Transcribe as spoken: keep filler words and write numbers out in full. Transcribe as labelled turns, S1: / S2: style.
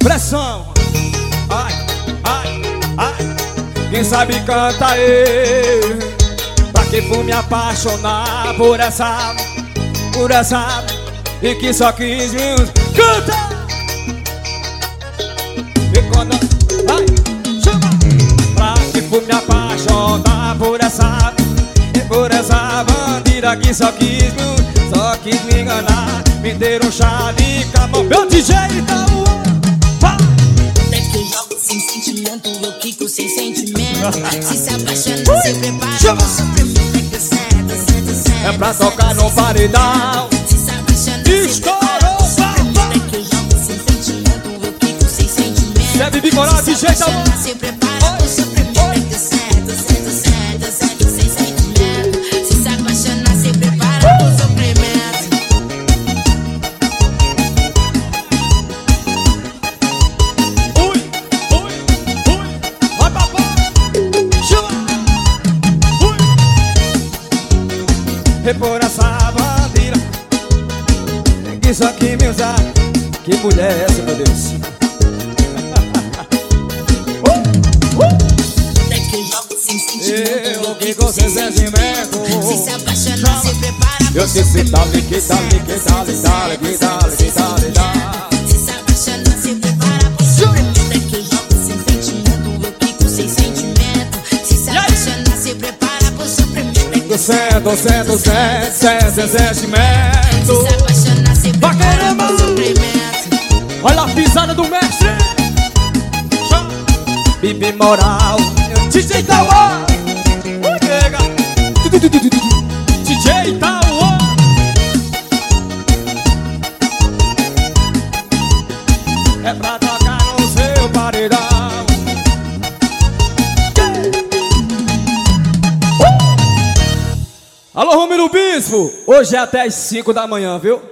S1: Pressão. Ai, ai, ai. Quem sabe canta aí. Pra que for me apaixonar por essa, por essa, e que só quis me... Canta! E quando... Ai, chama! Pra que for me apaixonar por essa, por essa bandida que só quis me... Só quis me enganar. Me deram um chá de camão. Meu D J Itaú.
S2: Até que eu jogo sem sentimento, eu quico sem sentimento. Se se apaixona, se prepara pro sofrimento. É que certo, certo, certo.
S1: É pra tocar no paredão.
S2: Se se apaixona, se prepara pro sofrimento. Até que eu jogo sem sentimento, eu quico sem sentimento.
S1: Deve bicolar de jeito algum.
S2: Se prepara pro sofrimento. É que certo, certo, certo, certo, sem sentimento. Se se apaixona, se prepara pro sofrimento.
S1: Repor essa bandeira que só que me usar. Que mulher é essa, meu Deus? uh, uh.
S2: Até que eu jogo sem sentimento,
S1: eu que com sem sentimento.
S2: Se se apaixonar, se prepara.
S1: Eu te sei, dale, que dale, que dale, dale, que dale, que dale, dale.
S2: Se se apaixonar, se prepara pro sofrimento. Até que eu jogo sem sentimento, eu quico sem sentimento. Se se apaixonar, se prepara pro sofrimento.
S1: Do centro, centro, centro, centro, sentimento.
S2: Se se apaixonar, se prepara pro sofrimento.
S1: Olha a pisada do mestre. Bibi Moral, D J Itaú. D J Itaú. É pra tocar no seu paredão. Alô, Romero Bispo, hoje é até as cinco da manhã, viu?